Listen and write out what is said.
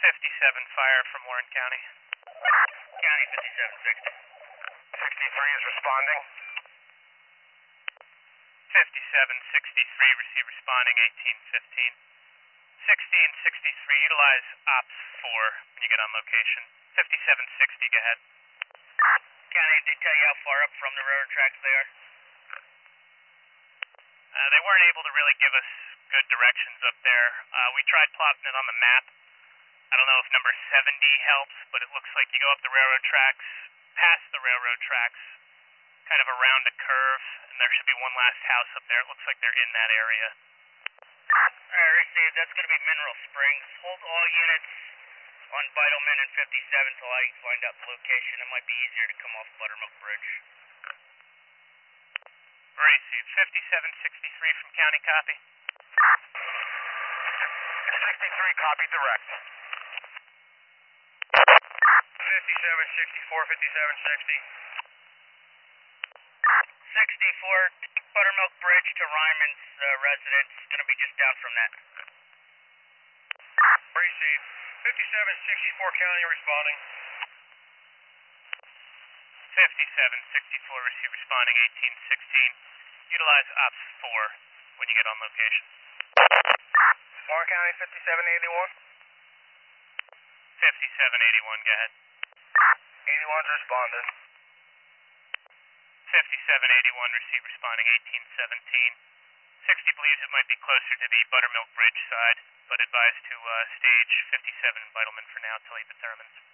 57 fire from Warren County. County 5760. 63 is responding. 5763, receive responding 1815. 1663, utilize Ops 4 when you get on location. 5760, go ahead. County, did they tell you how far up from the railroad tracks they are? They weren't able to really give us good directions up there. We tried plotting it on the map. I don't know if number 70 helps, but it looks like you go up the railroad tracks, past the railroad tracks, kind of around a curve, and there should be one last house up there. It looks like they're in that area. Alright, received. That's going to be Mineral Springs. Hold all units on Vitalman and 57 till I find out the location. It might be easier to come off Buttermilk Bridge. Received. 5763 from County, copy. 63, copy direct. 5764, 5760. 64, Buttermilk Bridge to Ryman's residence. Going to be just down from that. Received. 5764 County responding. 5764, receive responding 1816. Utilize Ops 4 when you get on location. Warren County 5781. 5781, go ahead. 81's responding. 5781, receive responding 1817. 60 believes it might be closer to the Buttermilk Bridge side, but advised to stage 57 Vitalman for now until he determines.